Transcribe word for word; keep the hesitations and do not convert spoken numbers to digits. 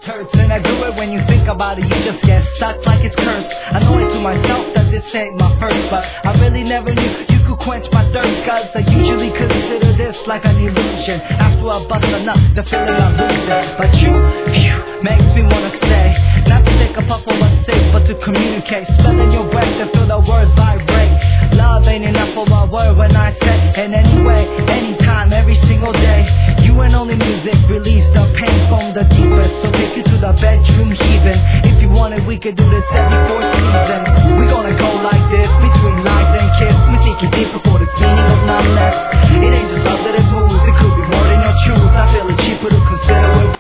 hurts, and I do it when you think about it, you just get stuck like it's cursed. I know it to myself that this ain't my first, but I really never knew you could quench my thirst, cause I usually consider this like an illusion. After I bust a nut, the feeling I'm losing. But you, phew, makes me wanna stay. Not to take a puff of what's safe, but to communicate. Smelling your breath and feel the words vibrate. Love ain't enough for my word when I say. And anyway, anytime, every single day, you and only music release the pain from the deepest. So take you to the bedroom heaving. If you want it, we could do this every four seasons. We gonna go like this, between lies and kiss. We take it deep before the meaning of numbness.